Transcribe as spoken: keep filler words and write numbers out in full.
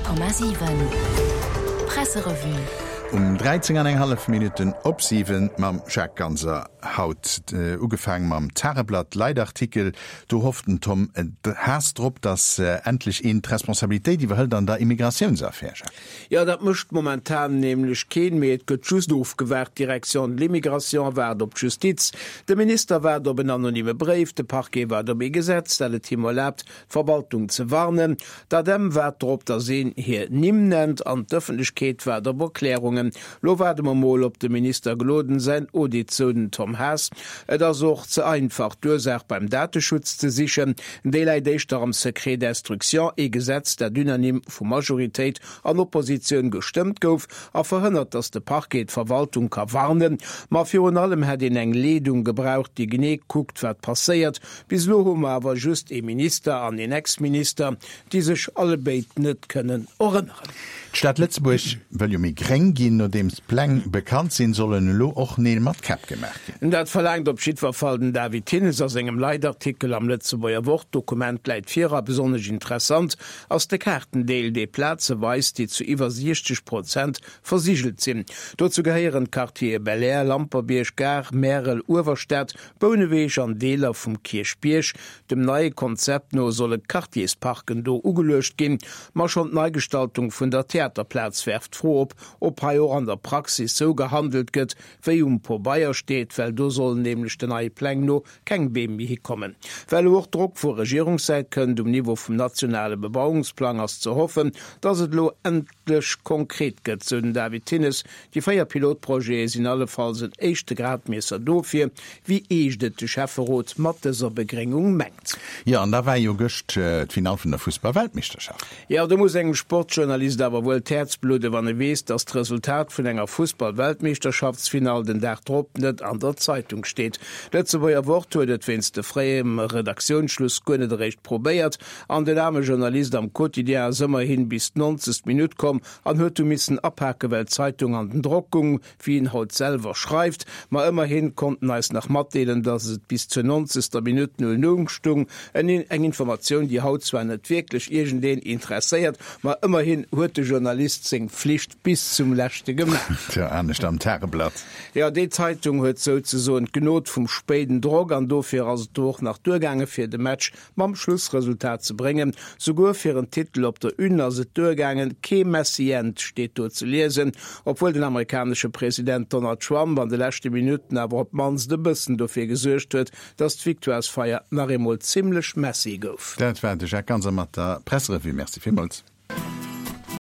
Komma sieben Presserevue. Um dreizehn Uhr fünfzehn Minuten op sieben mam Jack ganzer haut äh, ugefang mam Terreblatt Leidartikel du hofften Tom äh, Herstrup das äh, endlich in Responsabilität die Welt an der Immigrationsaffäre. Ja, dat mischt momentan nämlich kein mit Geschusdorf gewährt Direktion l'Immigration werd op Justiz. Der Minister werd op een anonyme Brief, de Parquet werd op gesetzt, alle Team erlaubt Verwaltung zu warnen, da dem werd op der Seen hier nimm nennt an d'Öffentlichkeit werd op Erklärungen. Lo werde man mal op de Minister geloden sein Auditionen Tom Haas, et er sucht ze einfach Dursache beim Datenschutz zu sichern, delei deich am Sekret d'Instruction e Gesetz der Dynanim vu Majorität an Opposition gestimmt gouf, a verhindert, dass de Parquet Verwaltung ka warnen, ma für an allem hat in eng Ledung gebraucht, die gene guckt wat passiert, bis lo awer just e Minister an den Ex-Minister, die sich alle beit net können erinnern. Stadt Lützeburg will jo mi greng gin no dems Plan bekannt sinn sollen lo och ne mat Kap gemerk. Dat verlangt op Schiedverfallen David Tinnes aus engem Leidartikel am Lützeburger Wortdokument leit vierer besonders interessant aus de Kartendeel de Plätze weist, die zu iwwer sechzig Prozent versiegelt sinn. Dazu geheieren Quartier Bel Air, Lamperbiersch, Gar, Merel, Uwerstädt, Boneweeg an Deler vum Kirchbiersch. Dem neue Konzept no solle Quartiersparken do ugelöscht gin, mar schon Neugestaltung vun der Theaterplatz werft froh op, ob Haior an der Praxis so gehandelt gëtt, wéi um po Bayier steht, weil du soll nämlich den neue Plan no keng Baby hi kommen. Weil auch Druck vor Regierungszeit können um Niveau vom nationale Bebauungsplan aus zu hoffen, dass es lo endlich konkret gëtt, so den David Tinnes. Die Feierpilotprojekte sind alle Fall sind echte Gradmesser dofir, wie eget de Schäferrot mat dieser Begringung mengt. Ja, und da war jo gëcht äh, Final von der Fußball-Weltmeisterschaft. Ja, da muss engem Sportjournalist aber wohl Herzblude, wann er wees, dass das Resultat von enger Fußball-Weltmeisterschaftsfinal den Dach trop net an der Zeitung steht. Letzte woer Wort huet wenns de freiem Redaktionsschluss gonnet recht probéiert, an den arme Journalist am Quotidien sommer hin bis neunzig Minuten kom, an huet du missen abhake Welt Zeitung an den Druckung, wie ihn haut selber schreibt, ma immerhin konnten als nach Matdeelen, dass es bis zu neunzig Minuten null Nungstung en eng Information, die haut zwar net wirklich irgend den interessiert, ma immerhin huet de Journalist seg Pflicht bis zum Lächte gemacht. Ja, am Tageblatt. Ja, die Zeitung huet so so ent Genot vum späten Drog an dofir as durch nach Durchgange fir de Match mam Schlussresultat zu bringen, sogur fir een Titel op der Unner se Durchgangen ke Messient steht dort zu lesen, obwohl den amerikanische Präsident Donald Trump an de letzte Minuten awer op mans de Bëssen dofir gesuercht huet, dat d' Victoirsfeier nach emol ziemlich messy gouf. Dat war de ganz mat der Presserevue. Merci vielmals.